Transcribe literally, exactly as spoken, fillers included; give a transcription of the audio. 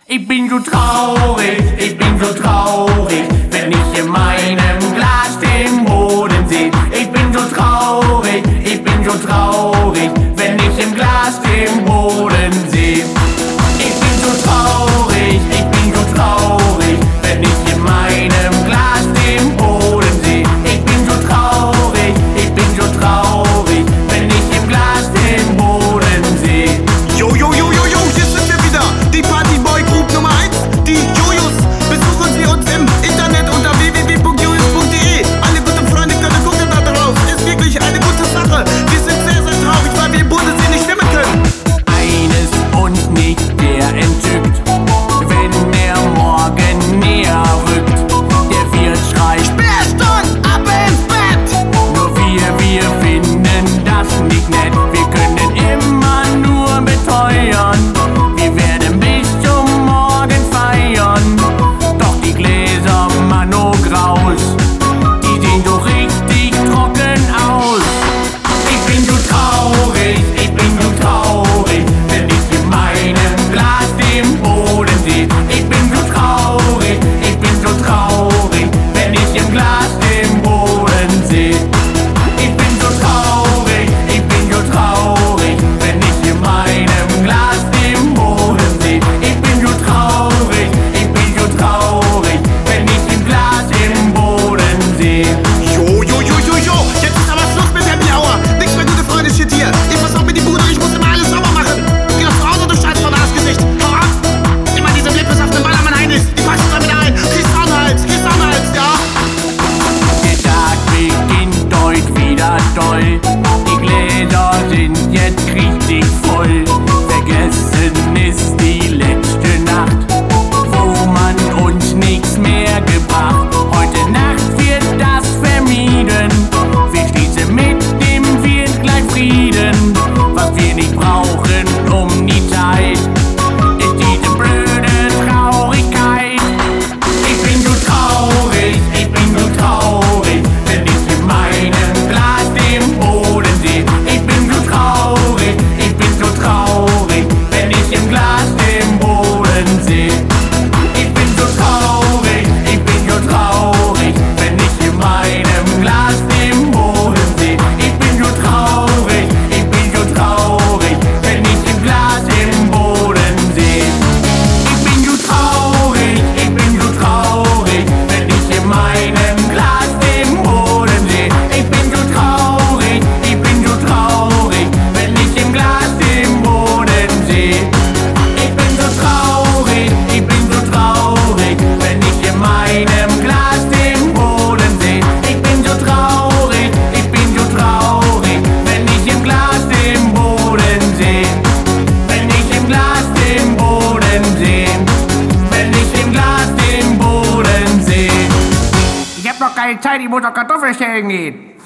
Ich bin so traurig, ich bin so traurig, wenn ich in meinem Glas den Boden seh. Ich bin so traurig, ich bin so traurig, wenn ich im Glas den Boden seh. Ich bin so traurig, ich bin so traurig, wenn ich in meinem Glas den Boden seh. Ich bin so traurig, ich bin so traurig, wenn ich im Glas den Boden seh. Jo, jo, jo, jo, jo, hier sind wir wieder, die Partyboy Group Nummer eins, die Jojos. Besuchen Sie uns im Internet unter w w w punkt jojos punkt de. Alle guten Freunde können gucken da drauf, ist wirklich eine gute Sache. Wir sind sehr, sehr traurig, weil wir im Bodensee nicht schwimmen können. Eines uns nicht sehr entzückt, wenn der Morgen näher rückt. Der Wirt schreit, Sperrstunde, ab ins Bett! nur wir, wir finden das nicht nett. Wir können immer nur beteuern, wir werden bis zum Morgen feiern. Doch die Gläser, Mano Graus, die sehen so richtig trocken aus. Ich bin so traurig, ich bin so traurig, wenn ich in meinem Glas den Boden seh. Ich bin so traurig, ich bin so traurig, wenn ich im Glas den Boden seh. Ich bin so traurig, ich bin so traurig, wenn ich in meinem Glas den Boden seh. Ich bin so traurig, ich bin so traurig, wenn ich im Glas den Boden seh. Jo, jo, jo, jo, jo, jetzt ist aber Schluss mit der Miauer. Nichts mehr gute Freunde steht hier. Ich versorg mir die Bude, ich muss immer alles sauber machen. Geh doch zu Hause, du scheiß von Arschgesicht. Hau ab! Immer diese lippeshaften Ballermann Heinis, die passen da wieder ein. Kriegst auch einen Hals, kriegst auch einen Hals, ja? Der Tag beginnt heute wieder toll. Die Gläser sind jetzt richtig voll. Vergessen ist die letzte Nacht, wo man uns nichts mehr gebracht. Heute Nacht wird das vermieden. Wir schließen mit dem Wirt gleich Frieden. Was wir nicht brauchen um die Zeit, ist diese blöde Traurigkeit. Ich bin so traurig, ich bin so traurig, wenn ich in meinem Glas den Boden seh. Ich bin so traurig, ich bin so traurig, wenn ich im Glas den Boden seh. Ich bin so traurig, ich bin so traurig, wenn ich in meinem Glas den Boden seh. Ich bin so traurig, ich bin so traurig, wenn ich im Glas den Boden seh. Ich bin so traurig, ich bin so traurig, wenn ich in meinem Glas den Boden seh. Ich bin so traurig, ich bin so traurig, wenn ich im Glas den Boden seh. Ich bin so traurig, ich bin so traurig, wenn ich in meinem Glas den Boden seh. Ich bin so traurig, ich bin so traurig, wenn ich im Glas den Boden seh. Wenn ich im Glas den Boden seh. Wenn ich im Glas den Boden seh. Ich hab noch keine Zeit, ich muss noch Kartoffeln stellen gehen.